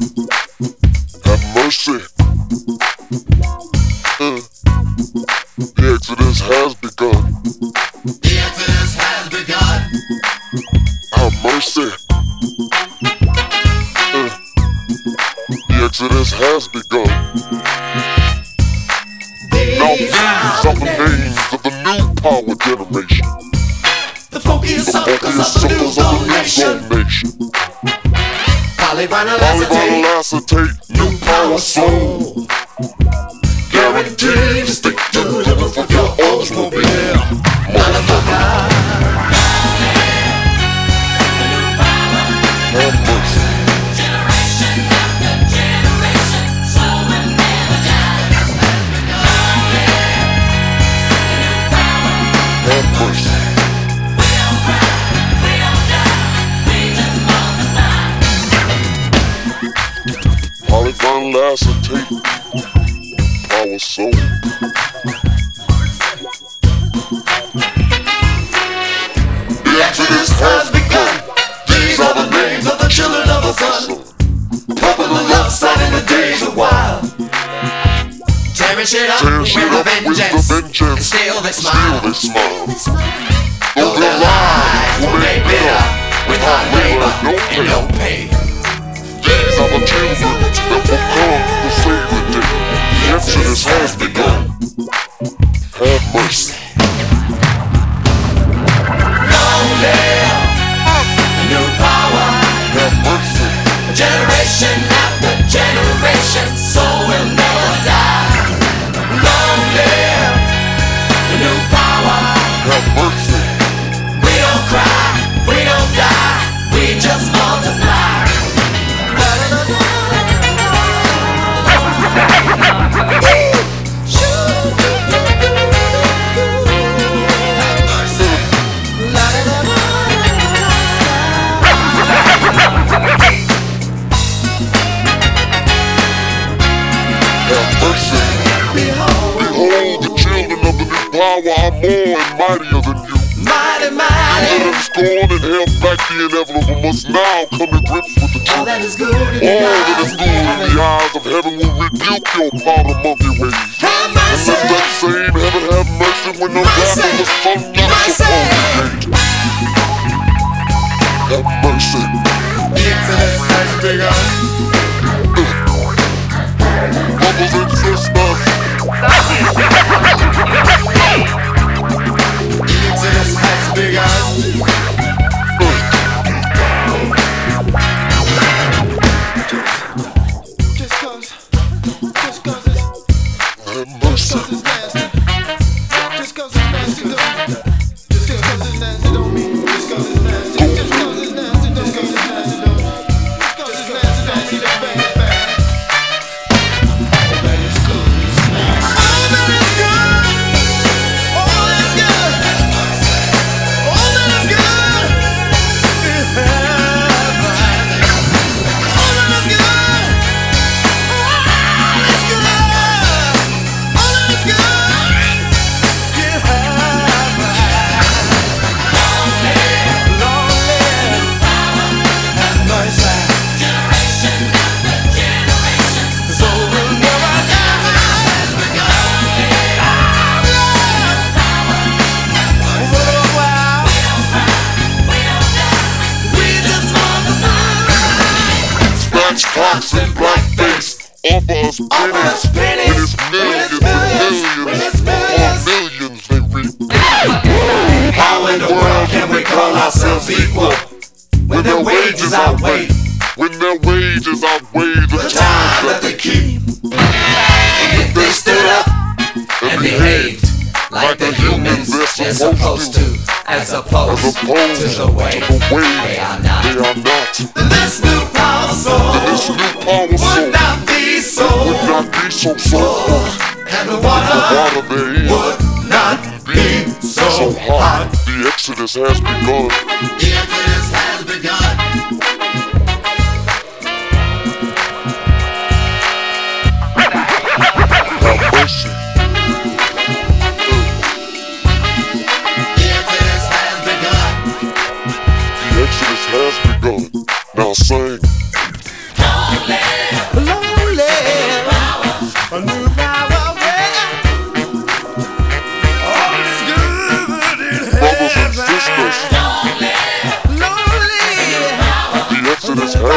Have mercy. The Exodus has begun. The Exodus has begun. Have mercy. The Exodus has begun. Now these are the names of the new power generation. The funkiest suckers of the new gold nation. Polyvinyl acetate, new power soul. Guaranteed to stick to the rhythm of your Oldsmobile. Motherfucker. Have mercy. Generation after generation, so will never die. Have mercy. We don't cry, we don't die, we just multiply. Polyvinyl acetate, power soul. The Exodus has begun. These are the names of the children of the sun. Pumping the love sign in the days of wild. Tearing shit up with the vengeance. And still they smile. Though their lives Were made bitter with hard labor and no pay. These are the children that will come to save the day. The Exodus has begun. Have mercy. Long live the new power. Have mercy. Generation after generation, so will never die. Long live the new power. Have mercy. We don't cry, we don't die, we just multiply. Have mercy. Behold, the children of the new power are more and mightier than you. Mighty, You mighty, that have scorned and held back the inevitable must now come to grips with the all truth. that is good in All the that is eyes good in the eyes of heaven will rebuke your powder monkey ways. Have And mercy, let that same heaven have mercy when the wrath of the sun not Mercy. supposed to Have mercy. the Exodus has begun. Brothers and sisters, The Exodus has begun. Just cause it's have mercy. nasty. Just cause it's nasty don't mean just cause it's nasty. Just cause it's nasty don't mean it's nasty don't. Just cause it's nasty don't mean it's bad, bad. All that is good. All that is good. All that is good. All that is good. Is heaven. All that is good. All is good. All that is good. Is heaven. Long live and mercy. Generation after generation, So we'll never die. we don't die. We just multiply. Scratch clocks and blackface. Offer us pennies when it's millions When it's millions. or millions they reap. How in the world can we call ourselves equal when their wages outweigh When their wages outweigh the the time that they keep? And if they stood up and behaved like the humans they're supposed to, as opposed to the way they are not, then this new power soul This new power would soul not be so would not be so soul, and the the water water therein would not be so so hot. hot. The Exodus has begun. The Exodus has begun. Have mercy. The Exodus has begun. The Exodus has begun. Now sing. Don't let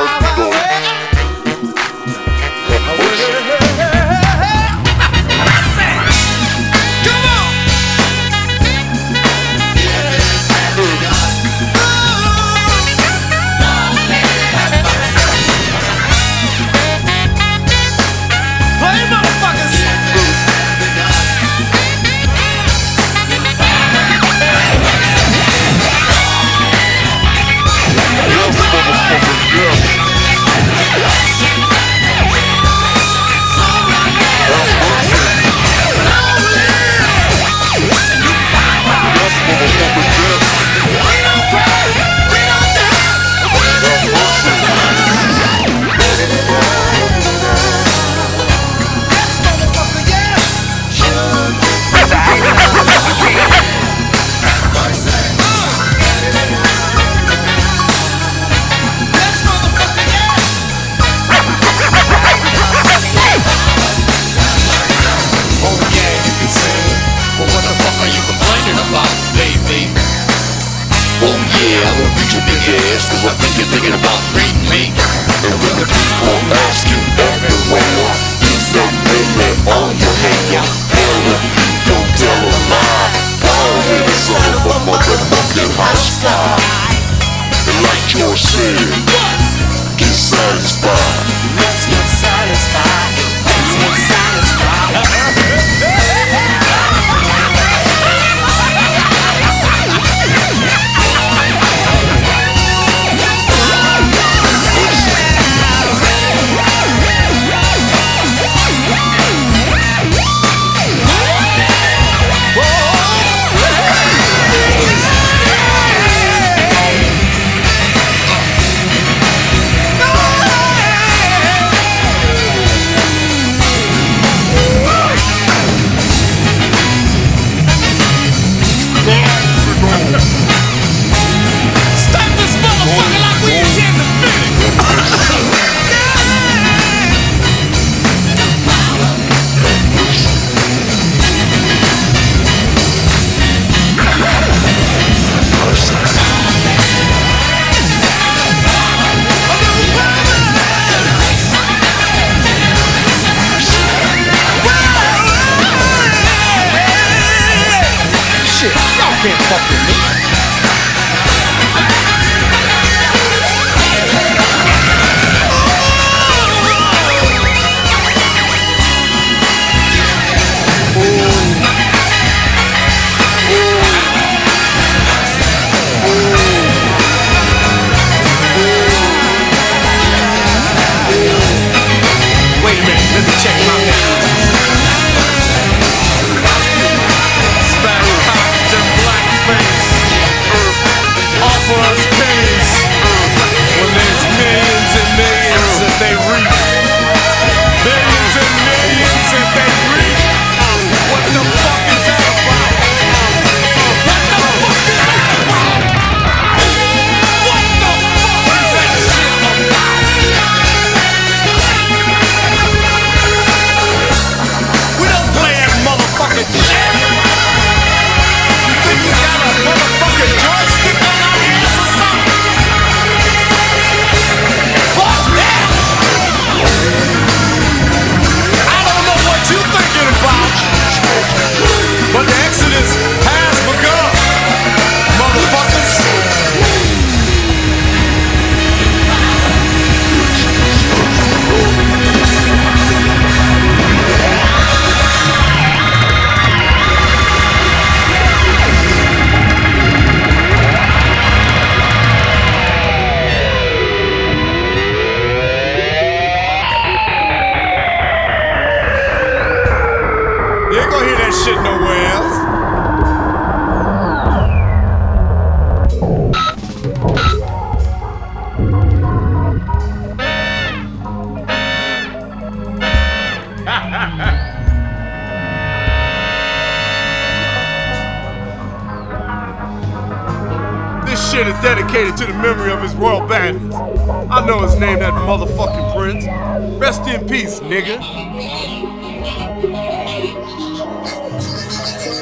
shit is dedicated to the memory of his royal bandits. I know his name, that motherfucking prince. Rest in peace, nigga.